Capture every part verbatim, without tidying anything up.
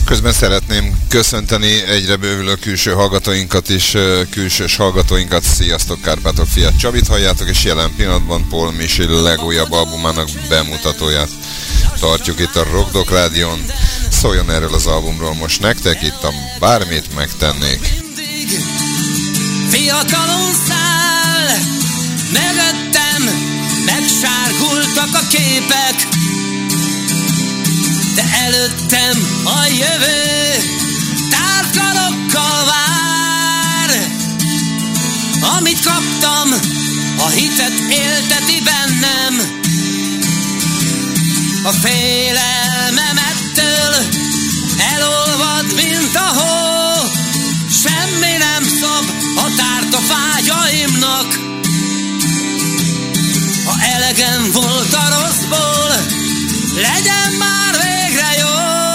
Közben szeretném köszönteni egyre bővülő külső hallgatóinkat is, külsős hallgatóinkat. Sziasztok, Kárpátok Fiat Csabit halljátok, és jelen pillanatban Paul Michel legújabb albumának bemutatóját tartjuk itt a Rock Dog Rádión. Szóljon erről az albumról most nektek, itt a Bármit megtennék. Fiatalon száll, mögöttem megsárgultak a képek, de előttem a jövő tárkarokkal vár. Amit kaptam, a hitet élteti bennem, a félelmem ettől elolvad, mint a hó. Semmi nem szab határt a vágyaimnak. Ha elegem volt a rosszból, legyen már végre jó.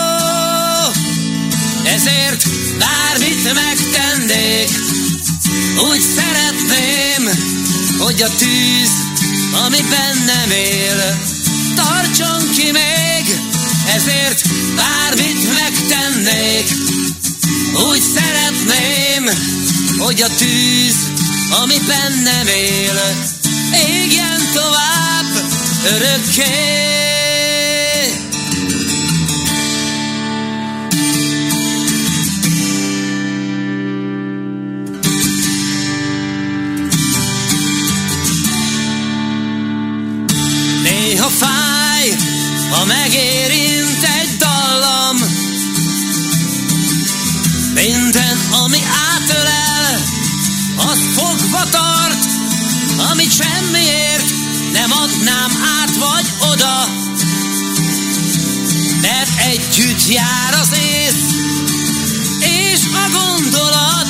Ezért bármit megtennék, úgy szeretném, hogy a tűz, ami bennem él, tartson ki még. Ezért bármit megtennék, úgy szeretném, hogy a tűz, ami bennem él, égjen tovább örökké. Néha fáj, ha megérint egy dallam. Minden, ami átölel, az fogva tart, amit semmiért nem adnám át vagy oda. Mert együtt jár az ész és a gondolat.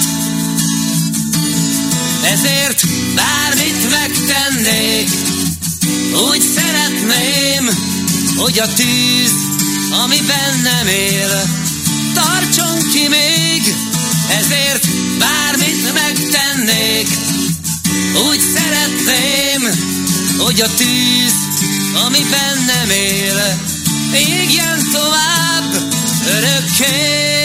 Ezért bármit megtennék, úgy szeretném, hogy a tűz, ami bennem él, tartson ki még. Ezért bármit megtennék, úgy szeretném, hogy a tűz, ami bennem él, égjen tovább örökké.